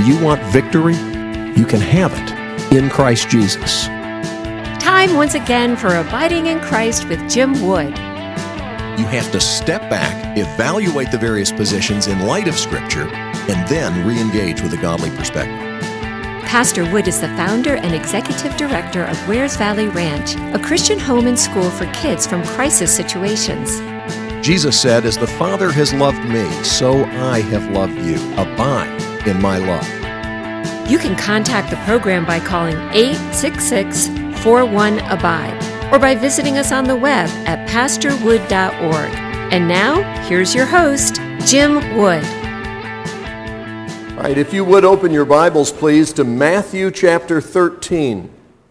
Do you want victory? You can have it in Christ Jesus. Time once again for Abiding in Christ with Jim Wood. You have to step back, evaluate the various positions in light of Scripture, and then re-engage with a godly perspective. Pastor Wood is the founder and executive director of Wares Valley Ranch, a Christian home and school for kids from crisis situations. Jesus said, "As the Father has loved me, so I have loved you. Abide in my love." You can contact the program by calling 866-41-ABIDE or by visiting us on the web at pastorwood.org. And now, here's your host, Jim Wood. All right, if you would open your Bibles, please, to Matthew chapter 13.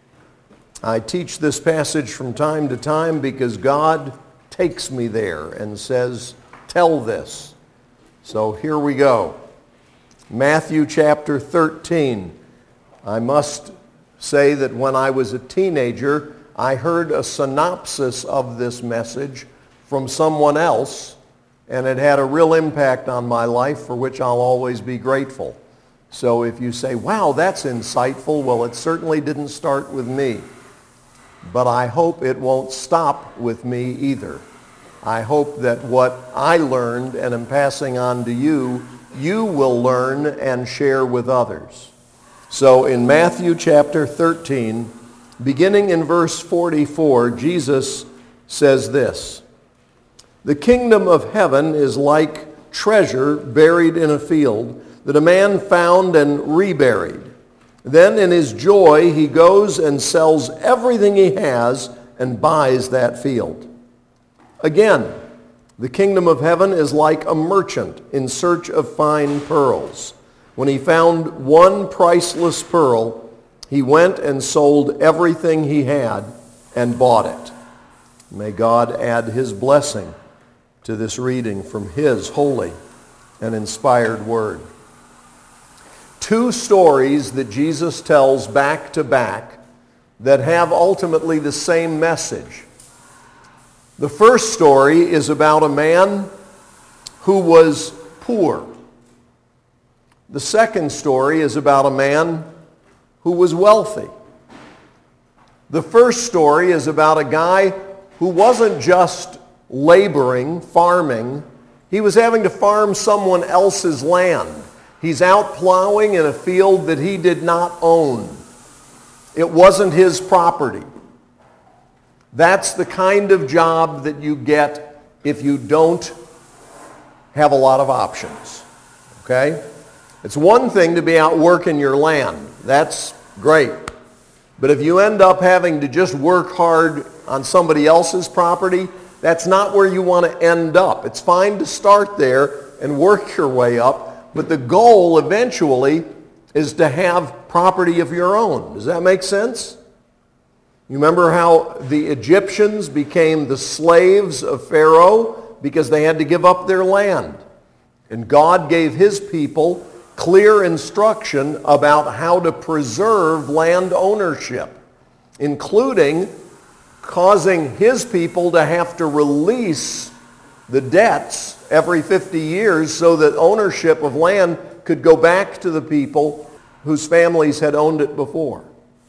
I teach this passage from time to time because God takes me there and says, tell this. So here we go. Matthew chapter 13. I must say that when I was a teenager, I heard a synopsis of this message from someone else, and it had a real impact on my life for which I'll always be grateful. So if you say, wow, that's insightful, well, it certainly didn't start with me. But I hope it won't stop with me either. I hope that what I learned and am passing on to you, you will learn and share with others. So in Matthew chapter 13, beginning in verse 44, Jesus says this: "The kingdom of heaven is like treasure buried in a field that a man found and reburied. Then in his joy he goes and sells everything he has and buys that field. Again, the kingdom of heaven is like a merchant in search of fine pearls. When he found one priceless pearl, he went and sold everything he had and bought it." May God add his blessing to this reading from his holy and inspired word. Two stories that Jesus tells back to back that have ultimately the same message. The first story is about a man who was poor. The second story is about a man who was wealthy. The first story is about a guy who wasn't just laboring, farming. He was having to farm someone else's land. He's out plowing in a field that he did not own. It wasn't his property. That's the kind of job that you get if you don't have a lot of options. Okay? It's one thing to be out working your land. That's great. But if you end up having to just work hard on somebody else's property, that's not where you want to end up. It's fine to start there and work your way up, but the goal eventually is to have property of your own. Does that make sense? You remember how the Egyptians became the slaves of Pharaoh because they had to give up their land. And God gave his people clear instruction about how to preserve land ownership, including causing his people to have to release the debts every 50 years so that ownership of land could go back to the people whose families had owned it before.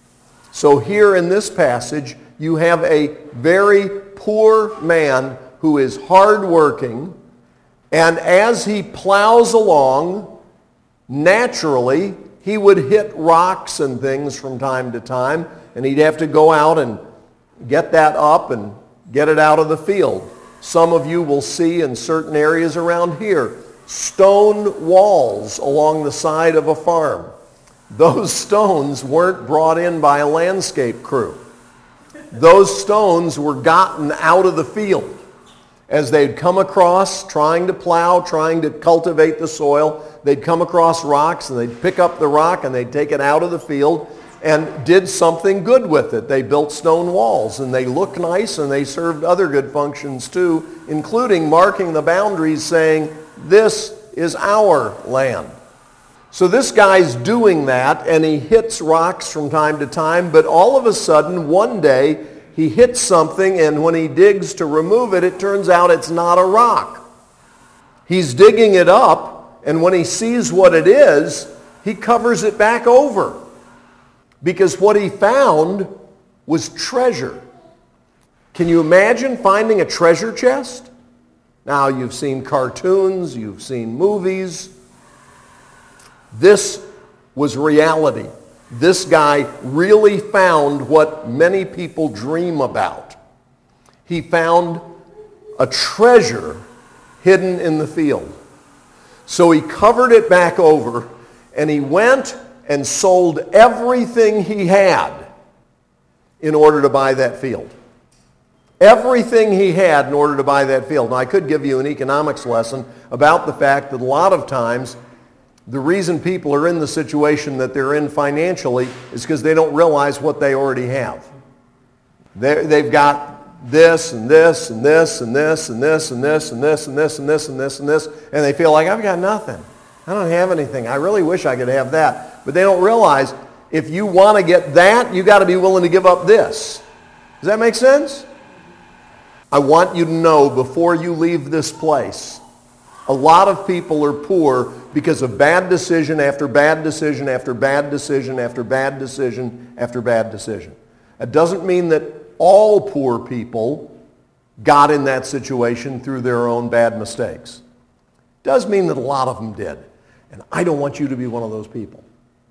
So here in this passage, you have a very poor man who is hardworking, and as he plows along, naturally, he would hit rocks and things from time to time, and he'd have to go out and get that up and get it out of the field. Some of you will see in certain areas around here stone walls along the side of a farm. Those stones weren't brought in by a landscape crew. Those stones were gotten out of the field as they'd come across trying to plow, trying to cultivate the soil. They'd come across rocks and they'd pick up the rock and they'd take it out of the field and did something good with it. They built stone walls and they looked nice and they served other good functions too, including marking the boundaries saying, this is our land. So this guy's doing that, and he hits rocks from time to time, but all of a sudden, one day, he hits something, and when he digs to remove it, it turns out it's not a rock. He's digging it up, and when he sees what it is, he covers it back over because what he found was treasure. Can you imagine finding a treasure chest? Now, you've seen cartoons, you've seen movies. This was reality. This guy really found what many people dream about. He found a treasure hidden in the field. So he covered it back over, and he went and sold everything he had in order to buy that field. Everything he had in order to buy that field. Now, I could give you an economics lesson about the fact that a lot of times the reason people are in the situation that they're in financially is because they don't realize what they already have. They've got this and this and this and this and this and this and this and this and this and this and this, and they feel like, I've got nothing. I don't have anything. I really wish I could have that. But they don't realize if you want to get that, you got to be willing to give up this. Does that make sense? I want you to know before you leave this place, a lot of people are poor because of bad decision after bad decision after bad decision after bad decision after bad decision. That doesn't mean that all poor people got in that situation through their own bad mistakes. It does mean that a lot of them did. And I don't want you to be one of those people.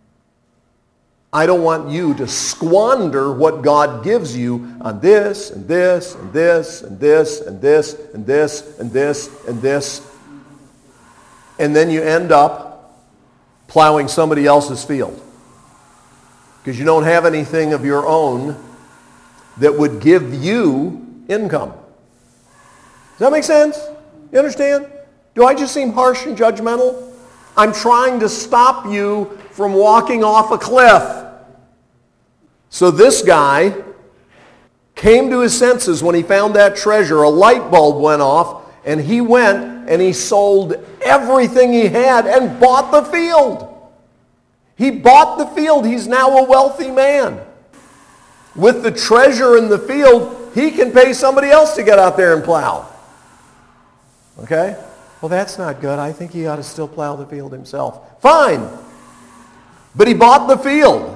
I don't want you to squander what God gives you on this and this and this and this and this and this and this and this. And then you end up plowing somebody else's field because you don't have anything of your own that would give you income. Does that make sense? You understand? Do I just seem harsh and judgmental? I'm trying to stop you from walking off a cliff. So this guy came to his senses when he found that treasure. A light bulb went off, and he went and he sold everything he had and bought the field. He bought the field. He's now a wealthy man. With the treasure in the field, he can pay somebody else to get out there and plow. Okay? Well, that's not good. I think he ought to still plow the field himself. Fine. But he bought the field.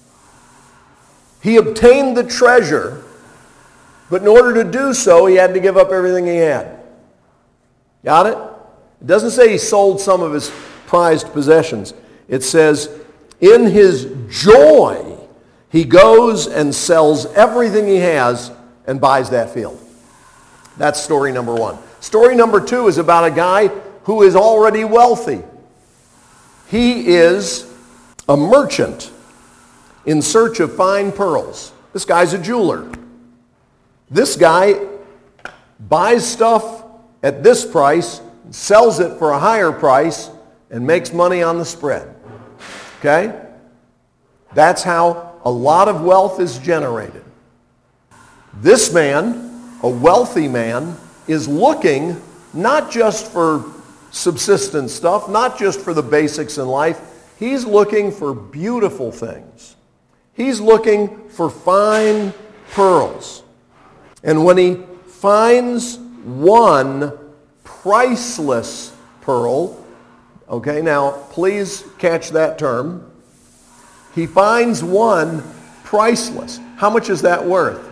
He obtained the treasure, but in order to do so, he had to give up everything he had. Got it? It doesn't say he sold some of his prized possessions. It says, in his joy, he goes and sells everything he has and buys that field. That's story number one. Story number two is about a guy who is already wealthy. He is a merchant in search of fine pearls. This guy's a jeweler. This guy buys stuff at this price, sells it for a higher price, and makes money on the spread. Okay? That's how a lot of wealth is generated. This man, a wealthy man, is looking not just for subsistence stuff, not just for the basics in life. He's looking for beautiful things. He's looking for fine pearls. And when he finds one priceless pearl, okay, now please catch that term. He finds one priceless. How much is that worth?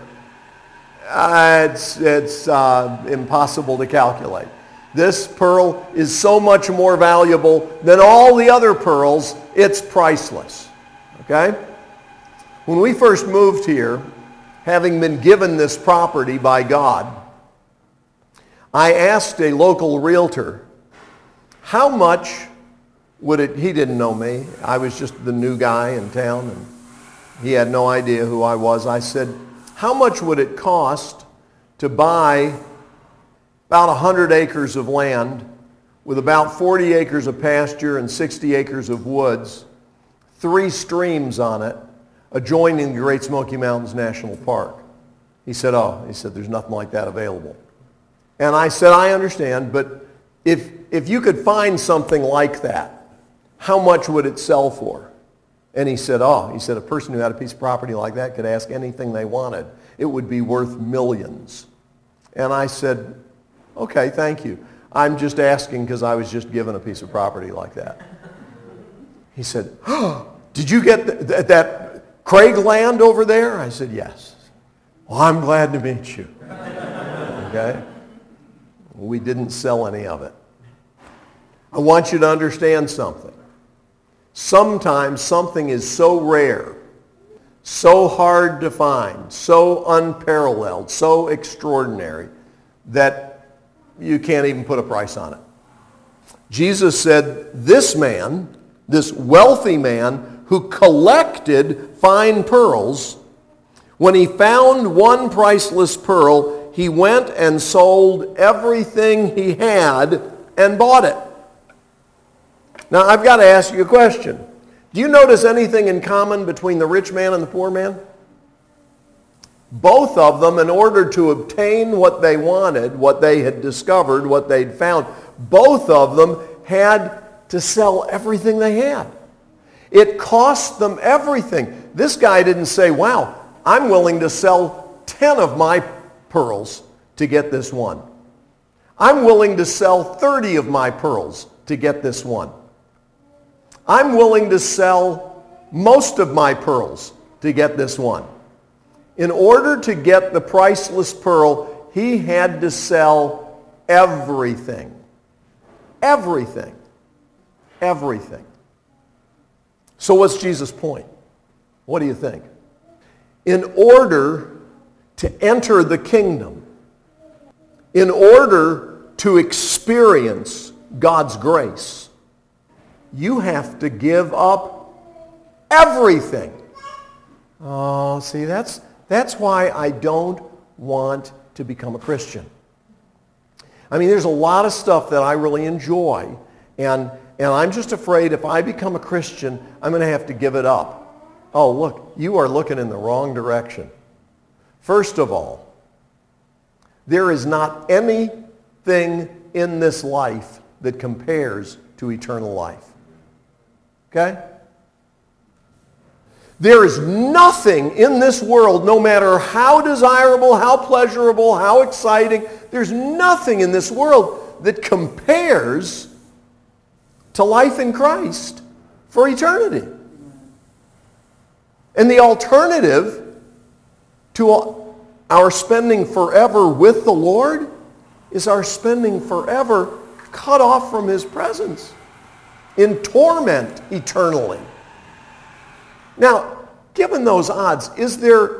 It's impossible to calculate. This pearl is so much more valuable than all the other pearls. It's priceless. Okay? When we first moved here, having been given this property by God, I asked a local realtor, how much would it, he didn't know me. I was just the new guy in town, and he had no idea who I was. I said, how much would it cost to buy about 100 acres of land with about 40 acres of pasture and 60 acres of woods, 3 streams on it, adjoining the Great Smoky Mountains National Park? He said, there's nothing like that available. And I said, I understand, but if you could find something like that, how much would it sell for? And he said, a person who had a piece of property like that could ask anything they wanted. It would be worth millions. And I said, okay, thank you. I'm just asking because I was just given a piece of property like that. He said, "Oh, did you get that Craig land over there?" I said, "Yes." "Well, I'm glad to meet you." Okay? We didn't sell any of it. I want you to understand something. Sometimes something is so rare, so hard to find, so unparalleled, so extraordinary that you can't even put a price on it. Jesus said, this man, this wealthy man who collected fine pearls, when he found one priceless pearl, he went and sold everything he had and bought it. Now, I've got to ask you a question. Do you notice anything in common between the rich man and the poor man? Both of them, in order to obtain what they wanted, what they had discovered, what they'd found, both of them had to sell everything they had. It cost them everything. This guy didn't say, "Wow, I'm willing to sell 10 of my pearls to get this one. I'm willing to sell 30 of my pearls to get this one. I'm willing to sell most of my pearls to get this one." In order to get the priceless pearl, he had to sell everything. Everything. Everything. So what's Jesus' point? What do you think? In order to enter the kingdom, in order to experience God's grace, you have to give up everything. Oh, see, that's why I don't want to become a Christian. I mean, there's a lot of stuff that I really enjoy, and I'm just afraid if I become a Christian, I'm going to have to give it up. Oh, look, you are looking in the wrong direction. First of all, there is not anything in this life that compares to eternal life. Okay? There is nothing in this world, no matter how desirable, how pleasurable, how exciting, there's nothing in this world that compares to life in Christ for eternity. And the alternative to our spending forever with the Lord is our spending forever cut off from His presence, in torment eternally. Now, given those odds, is there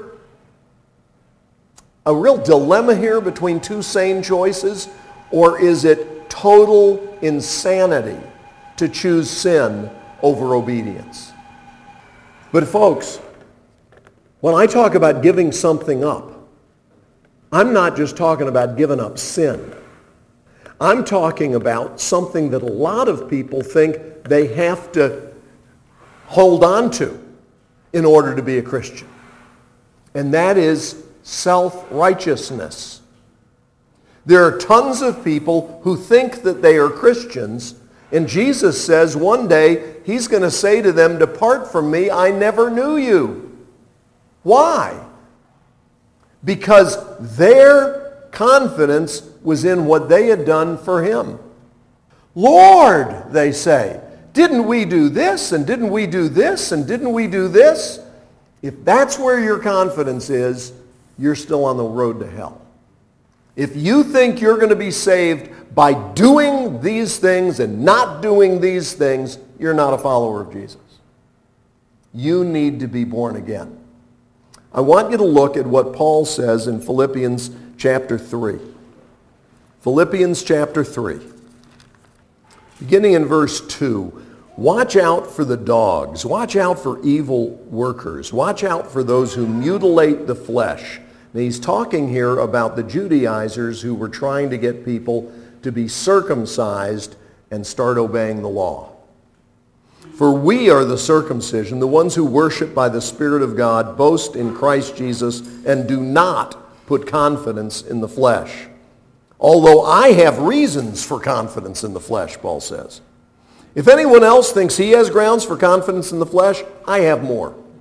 a real dilemma here between two sane choices, or is it total insanity to choose sin over obedience? But folks, when I talk about giving something up, I'm not just talking about giving up sin. I'm talking about something that a lot of people think they have to hold on to in order to be a Christian. And that is self-righteousness. There are tons of people who think that they are Christians, and Jesus says one day He's going to say to them, "Depart from me, I never knew you." Why? Because their confidence was in what they had done for Him. "Lord," they say, "didn't we do this, and didn't we do this, and didn't we do this?" If that's where your confidence is, you're still on the road to hell. If you think you're going to be saved by doing these things and not doing these things, you're not a follower of Jesus. You need to be born again. I want you to look at what Paul says in Philippians chapter 3. Philippians chapter 3. Beginning in verse 2. "Watch out for the dogs. Watch out for evil workers. Watch out for those who mutilate the flesh." Now he's talking here about the Judaizers who were trying to get people to be circumcised and start obeying the law. "For we are the circumcision, the ones who worship by the Spirit of God, boast in Christ Jesus, and do not put confidence in the flesh. Although I have reasons for confidence in the flesh," Paul says. "If anyone else thinks he has grounds for confidence in the flesh, I have more.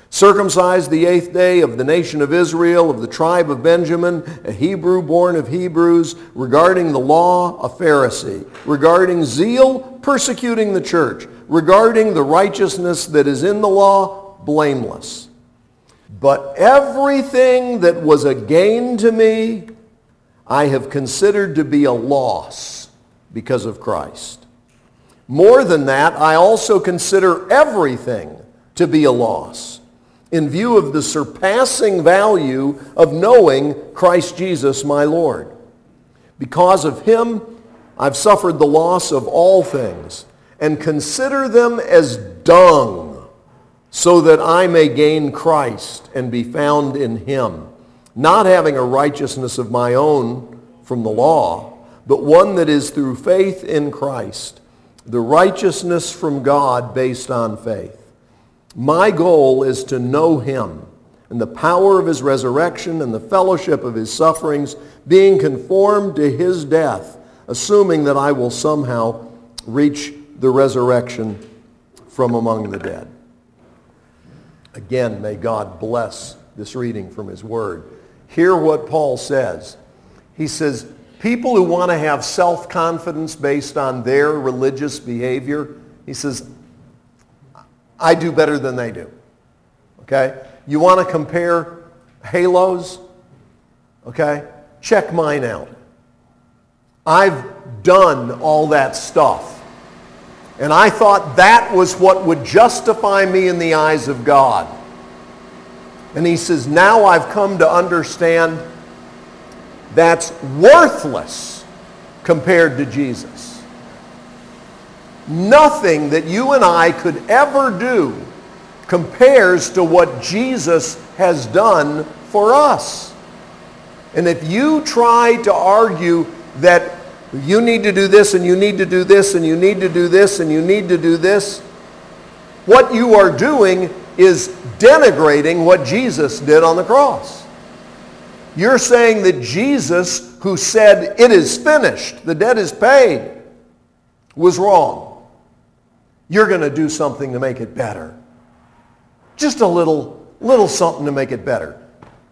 Circumcised the 8th day, of the nation of Israel, of the tribe of Benjamin, a Hebrew born of Hebrews, regarding the law, a Pharisee, regarding zeal, persecuting the church, regarding the righteousness that is in the law, blameless. But everything that was a gain to me, I have considered to be a loss because of Christ. More than that, I also consider everything to be a loss, in view of the surpassing value of knowing Christ Jesus my Lord. Because of him, I've suffered the loss of all things, and consider them as dung, so that I may gain Christ and be found in him, not having a righteousness of my own from the law, but one that is through faith in Christ, the righteousness from God based on faith. My goal is to know him and the power of his resurrection and the fellowship of his sufferings, being conformed to his death, assuming that I will somehow reach the resurrection from among the dead. Again, may God bless this reading from his word. Hear what Paul says. He says, people who want to have self-confidence based on their religious behavior, he says, I do better than they do. Okay? You want to compare halos? Okay? Check mine out. I've done all that stuff. And I thought that was what would justify me in the eyes of God. And he says, now I've come to understand that's worthless compared to Jesus. Nothing that you and I could ever do compares to what Jesus has done for us. And if you try to argue that you need to do this and you need to do this and you need to do this and you need to do this, what you are doing is denigrating what Jesus did on the cross. You're saying that Jesus, who said, it is finished, the debt is paid, was wrong. You're going to do something to make it better. Just a little something to make it better.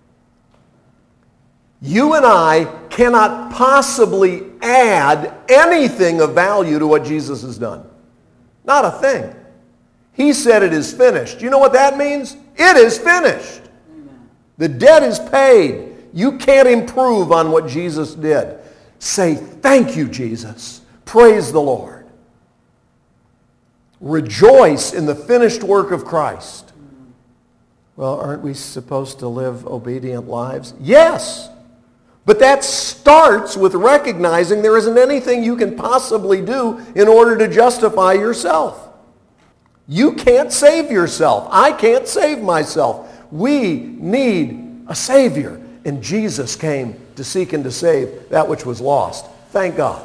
You and I cannot possibly add anything of value to what Jesus has done. Not a thing. He said it is finished. You know what that means? It is finished. The debt is paid. You can't improve on what Jesus did. Say, thank you, Jesus. Praise the Lord. Rejoice in the finished work of Christ. Well, aren't we supposed to live obedient lives? Yes. But that starts with recognizing there isn't anything you can possibly do in order to justify yourself. You can't save yourself. I can't save myself. We need a Savior. And Jesus came to seek and to save that which was lost. Thank God.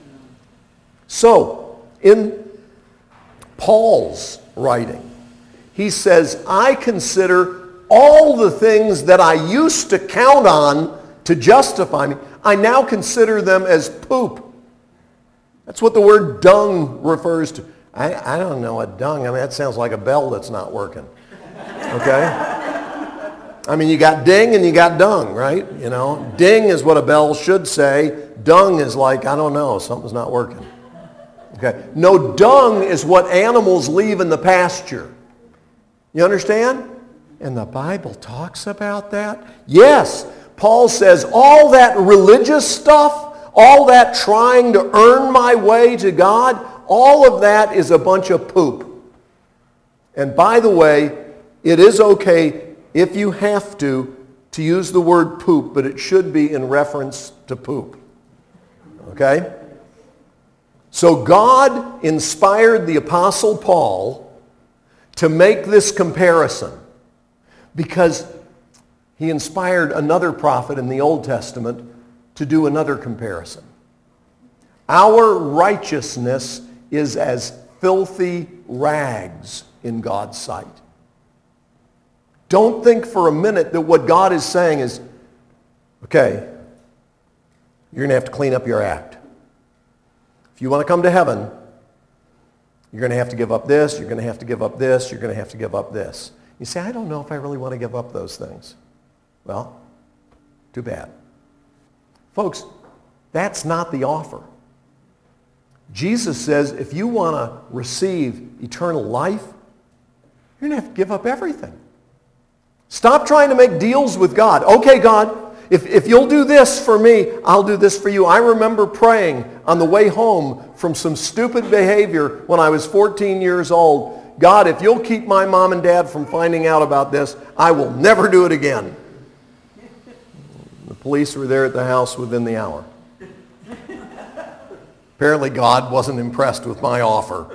So, in Paul's writing, he says, I consider all the things that I used to count on to justify me, I now consider them as poop. That's what the word dung refers to. I don't know what dung, I mean, that sounds like a bell that's not working. Okay? I mean, you got ding and you got dung, right? You know, ding is what a bell should say. Dung is like, I don't know, something's not working. Okay? No, dung is what animals leave in the pasture. You understand? And the Bible talks about that. Yes. Paul says all that religious stuff, all that trying to earn my way to God, all of that is a bunch of poop. And by the way, it is okay if you have to use the word poop, but it should be in reference to poop. Okay? So God inspired the Apostle Paul to make this comparison because he inspired another prophet in the Old Testament to do another comparison. Our righteousness is as filthy rags in God's sight. Don't think for a minute that what God is saying is, okay, you're going to have to clean up your act. If you want to come to heaven, you're going to have to give up this, you're going to have to give up this, you're going to have to give up this. You say, I don't know if I really want to give up those things. Well, too bad. Folks, that's not the offer. Jesus says if you want to receive eternal life, you're going to have to give up everything. Stop trying to make deals with God. Okay, God, if you'll do this for me, I'll do this for you. I remember praying on the way home from some stupid behavior when I was 14 years old. God, if you'll keep my mom and dad from finding out about this, I will never do it again. The police were there at the house within the hour. Apparently God wasn't impressed with my offer.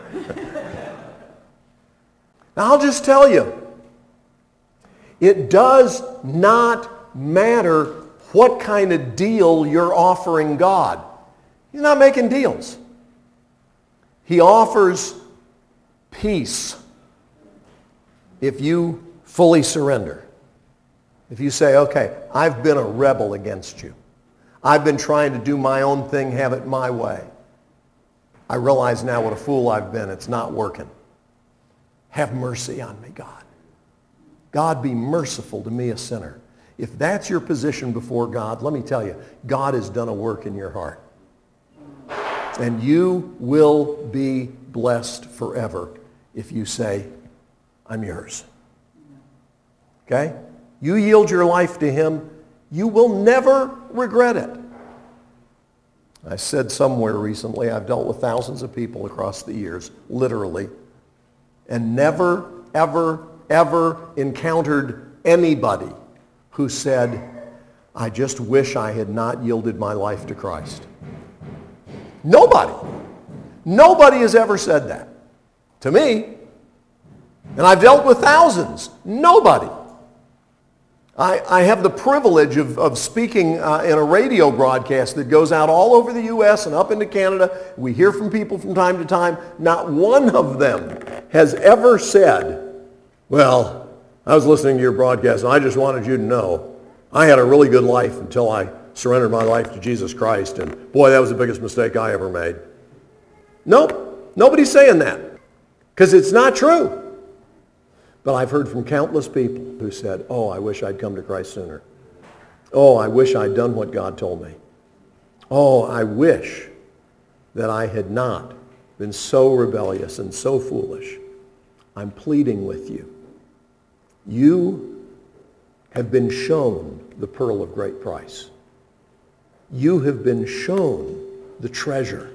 Now I'll just tell you, it does not matter what kind of deal you're offering God. He's not making deals. He offers peace if you fully surrender. If you say, okay, I've been a rebel against you. I've been trying to do my own thing, have it my way. I realize now what a fool I've been. It's not working. Have mercy on me, God. God, be merciful to me, a sinner. If that's your position before God, let me tell you, God has done a work in your heart. And you will be blessed forever if you say, I'm yours. Okay? You yield your life to him, you will never regret it. I said somewhere recently, I've dealt with thousands of people across the years, literally, and never, ever, ever encountered anybody who said, I just wish I had not yielded my life to Christ. Nobody. Nobody has ever said that to me. And I've dealt with thousands. Nobody. I have the privilege of speaking in a radio broadcast that goes out all over the U.S. and up into Canada. We hear from people from time to time. Not one of them has ever said, well, I was listening to your broadcast and I just wanted you to know I had a really good life until I surrendered my life to Jesus Christ, and boy, that was the biggest mistake I ever made. Nope, nobody's saying that because it's not true. But I've heard from countless people who said, oh, I wish I'd come to Christ sooner. Oh, I wish I'd done what God told me. Oh, I wish that I had not been so rebellious and so foolish. I'm pleading with you. You have been shown the pearl of great price. You have been shown the treasure.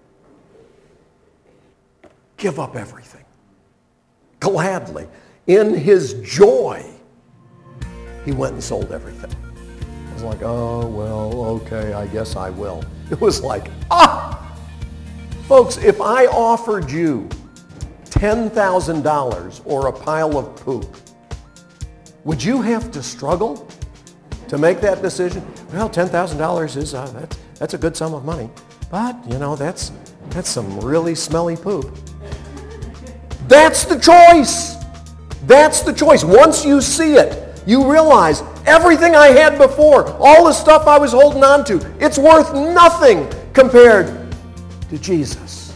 Give up everything. Gladly. In his joy, he went and sold everything. I was like, oh, well, okay, I guess I will. It was like, Folks, if I offered you $10,000 or a pile of poop, would you have to struggle to make that decision? Well, $10,000 is, that's a good sum of money. But, that's some really smelly poop. That's the choice. That's the choice. Once you see it, you realize everything I had before, all the stuff I was holding on to, it's worth nothing compared to Jesus.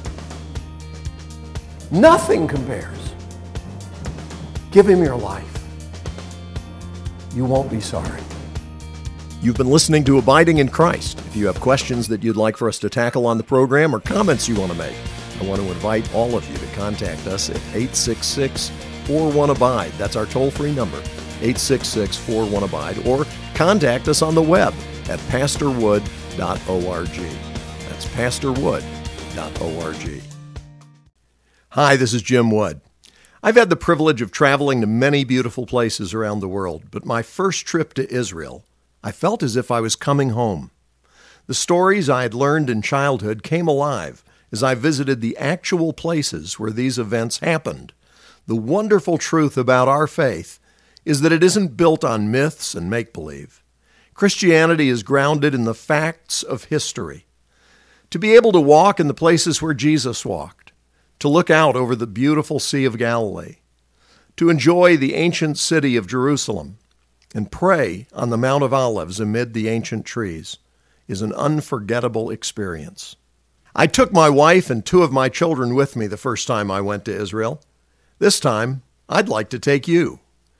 Nothing compares. Give him your life. You won't be sorry. You've been listening to Abiding in Christ. If you have questions that you'd like for us to tackle on the program or comments you want to make, I want to invite all of you to contact us at 866-41-ABIDE. That's our toll-free number, 866-41-ABIDE, or contact us on the web at pastorwood.org. That's pastorwood.org. Hi, this is Jim Wood. I've had the privilege of traveling to many beautiful places around the world, but my first trip to Israel, I felt as if I was coming home. The stories I had learned in childhood came alive as I visited the actual places where these events happened. The wonderful truth about our faith is that it isn't built on myths and make-believe. Christianity is grounded in the facts of history. To be able to walk in the places where Jesus walked, to look out over the beautiful Sea of Galilee, to enjoy the ancient city of Jerusalem, and pray on the Mount of Olives amid the ancient trees is an unforgettable experience. I took my wife and 2 of my children with me the first time I went to Israel. This time, I'd like to take you.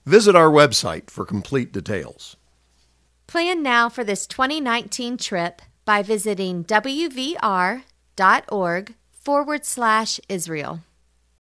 Visit our website for complete details. Plan now for this 2019 trip by visiting wvr.org/Israel.